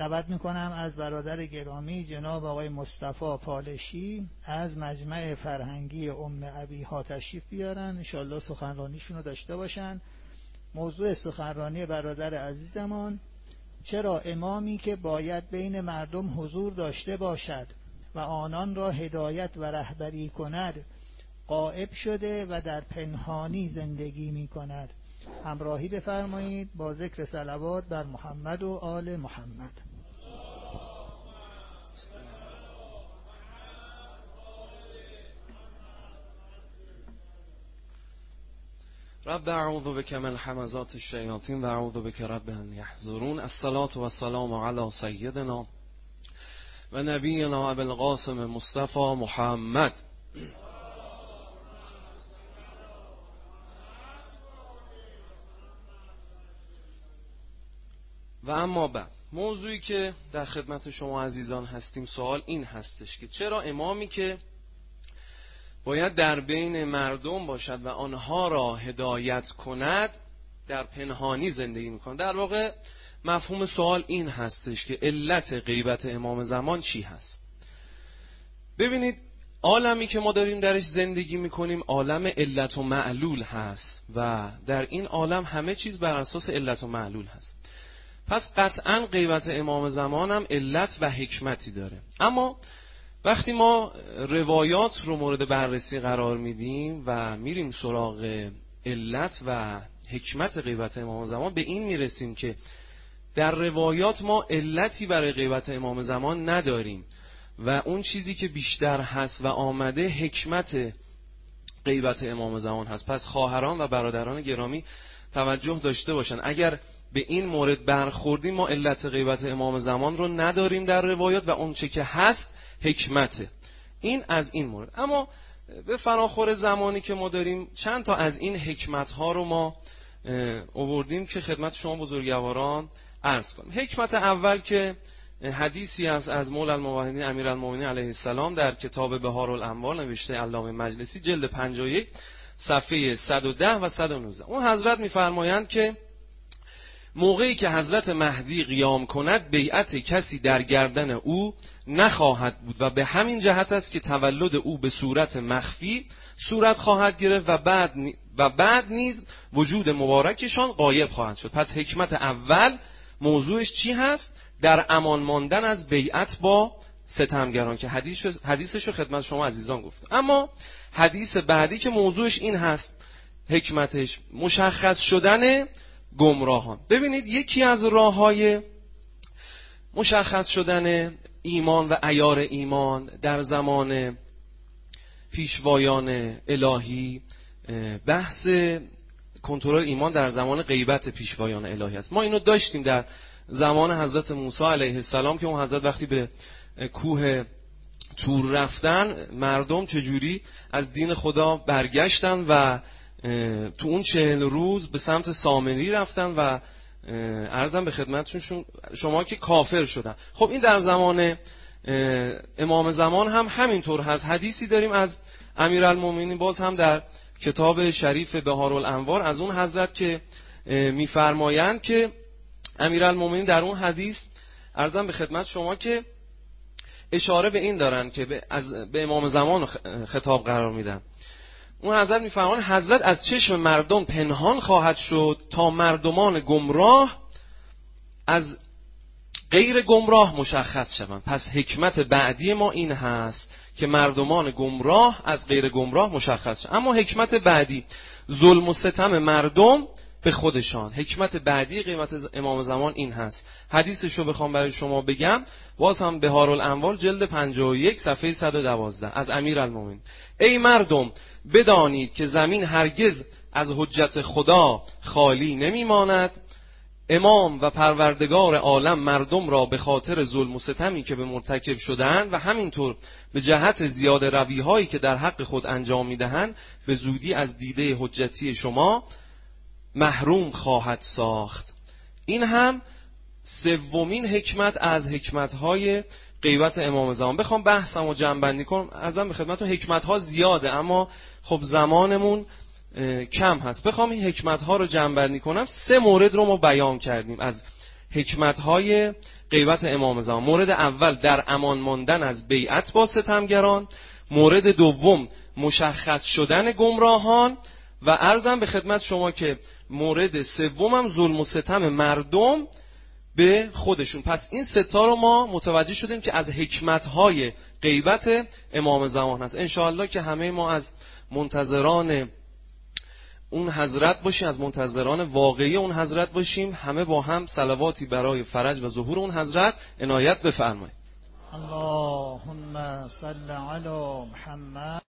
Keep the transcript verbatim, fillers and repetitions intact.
دعوت میکنم از برادر گرامی جناب آقای مصطفی پالشی از مجمع فرهنگی ام ابیها تشریف بیارن، انشالله سخنرانیشون رو داشته باشن. موضوع سخنرانی برادر عزیزمان: چرا امامی که باید بین مردم حضور داشته باشد و آنان را هدایت و رهبری کند غائب شده و در پنهانی زندگی می کند. همراهی بفرمایید با ذکر صلوات بر محمد و آل محمد. رب اعوذ بک من همزات الشیاطین و اعوذ بک رب ان یحضرون. الصلاة و السلام علی سیدنا و نبینا ابی القاسم مصطفی محمد. و اما بعد، موضوعی که در خدمت شما عزیزان هستیم، سوال این هستش که چرا امامی که باید در بین مردم باشد و آنها را هدایت کند در پنهانی زندگی میکند؟ در واقع مفهوم سوال این هستش که علت غیبت امام زمان چی هست؟ ببینید، عالمی که ما داریم درش زندگی میکنیم عالم علت و معلول هست و در این عالم همه چیز بر اساس علت و معلول هست. پس قطعا غیبت امام زمان هم علت و حکمتی داره. اما وقتی ما روایات رو مورد بررسی قرار میدیم و میریم سراغ علت و حکمت غیبت امام زمان، به این میرسیم که در روایات ما علتی برای غیبت امام زمان نداریم و اون چیزی که بیشتر هست و آمده حکمت غیبت امام زمان هست. پس خواهران و برادران گرامی توجه داشته باشن، اگر به این مورد برخوردیم ما علت غیبت امام زمان رو نداریم در روایات و اون چه که هست حکمته. این از این مورد. اما به فراخور زمانی که ما داریم چند تا از این حکمت ها رو ما آوردیم که خدمت شما بزرگواران عرض کنیم. حکمت اول که حدیثی است از مولا الموحدین امیرالمومنین علیه السلام در کتاب بهارالانوار نوشته علامه مجلسی جلد پنجاه و یک صفحه صد و ده و صد و نوزده. اون حضرت میفرمایند که موقعی که حضرت مهدی قیام کند بیعت کسی در گردن او نخواهد بود و به همین جهت است که تولد او به صورت مخفی صورت خواهد گرفت و بعد و بعد نیز وجود مبارکشان غایب خواهد شد. پس حکمت اول موضوعش چی هست؟ در امان ماندن از بیعت با ستمگران که حدیثش رو خدمت شما عزیزان گفتم. اما حدیث بعدی که موضوعش این هست، حکمتش مشخص شدن گمراهان. ببینید، یکی از راه‌های مشخص شدن ایمان و عیار ایمان در زمان پیشوایان الهی بحث کنترل ایمان در زمان غیبت پیشوایان الهی است. ما اینو داشتیم در زمان حضرت موسی علیه السلام که اون حضرت وقتی به کوه تور رفتن، مردم چجوری از دین خدا برگشتن و تو اون چهل روز به سمت سامری رفتن و عرضم به خدمتشون شما که کافر شدن. خب این در زمان امام زمان هم همینطور هست. حدیثی داریم از امیرالمومنین باز هم در کتاب شریف بهارالانوار از اون حضرت که میفرمایند که امیرالمومنین در اون حدیث عرضم به خدمت شما که اشاره به این دارن که به, از به امام زمان خطاب قرار میدن. اون حضرت میفرمایند حضرت از چشم مردم پنهان خواهد شد تا مردمان گمراه از غیر گمراه مشخص شوند. پس حکمت بعدی ما این هست که مردمان گمراه از غیر گمراه مشخص شوند. اما حکمت بعدی ظلم و ستم مردم به خودشان. حکمت بعدی قیمت امام زمان این هست. حدیثش رو بخوام برای شما بگم، باز هم بهارالانوار جلد پنجاه و یک صفحه صد و دوازده از امیرالمومنین: ای مردم، بدانید که زمین هرگز از حجت خدا خالی نمیماند. امام و پروردگار عالم مردم را به خاطر ظلم و ستمی که به مرتکب شدند و همینطور به جهت زیاده روی هایی که در حق خود انجام میدهند به زودی از دیده حجتی شما محروم خواهد ساخت. این هم سومین حکمت از حکمت‌های غیبت امام زمان. بخوام بحثم رو جمع‌بندی کنم، عرضم به خدمتتون حکمت‌ها زیاده اما خب زمانمون کم هست. بخوام این حکمت‌ها رو جمع‌بندی کنم، سه مورد رو ما بیان کردیم از حکمت‌های غیبت امام زمان. مورد اول در امان ماندن از بیعت با ستمگران، مورد دوم مشخص شدن گمراهان، و عرضم به خدمت شما که مورد سومم ظلم و ستم مردم به خودشون. پس این ستا رو ما متوجه شدیم که از حکمت‌های غیبت امام زمان هست. انشاءالله که همه ما از منتظران اون حضرت باشیم، از منتظران واقعی اون حضرت باشیم. همه با هم صلواتی برای فرج و ظهور اون حضرت عنایت بفرمایید. اللهم صل علی محمد.